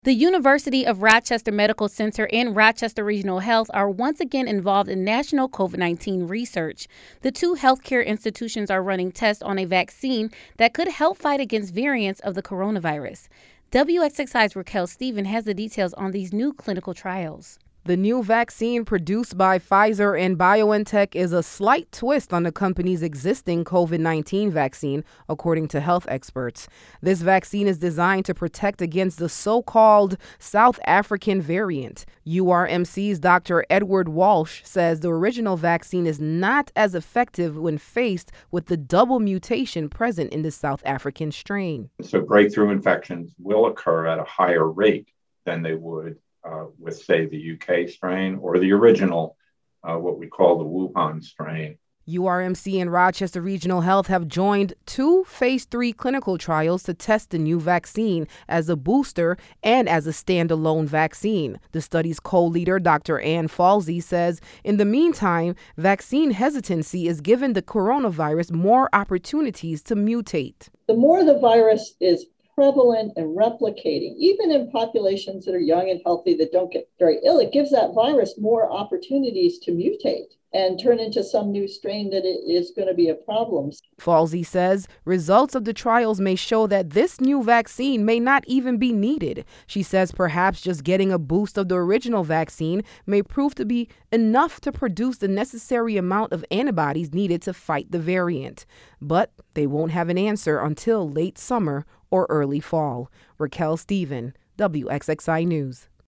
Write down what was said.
The University of Rochester Medical Center and Rochester Regional Health are once again involved in national COVID-19 research. The two healthcare institutions are running tests on a vaccine that could help fight against variants of the coronavirus. WXXI's Raquel Stephen has the details on these new clinical trials. The new vaccine produced by Pfizer and BioNTech is a slight twist on the company's existing COVID-19 vaccine, according to health experts. This vaccine is designed to protect against the so-called South African variant. URMC's Dr. Edward Walsh says the original vaccine is not as effective when faced with the double mutation present in the South African strain. So breakthrough infections will occur at a higher rate than they would with, say, the UK strain or the original, what we call the Wuhan strain. URMC and Rochester Regional Health have joined two phase 3 clinical trials to test the new vaccine as a booster and as a standalone vaccine. The study's co-leader, Dr. Ann Falsey, says in the meantime, vaccine hesitancy is giving the coronavirus more opportunities to mutate. The more the virus is prevalent and replicating, even in populations that are young and healthy that don't get very ill, it gives that virus more opportunities to mutate and turn into some new strain that is going to be a problem. Falsey says results of the trials may show that this new vaccine may not even be needed. She says perhaps just getting a boost of the original vaccine may prove to be enough to produce the necessary amount of antibodies needed to fight the variant. But they won't have an answer until late summer or early fall. Raquel Stephen, WXXI News.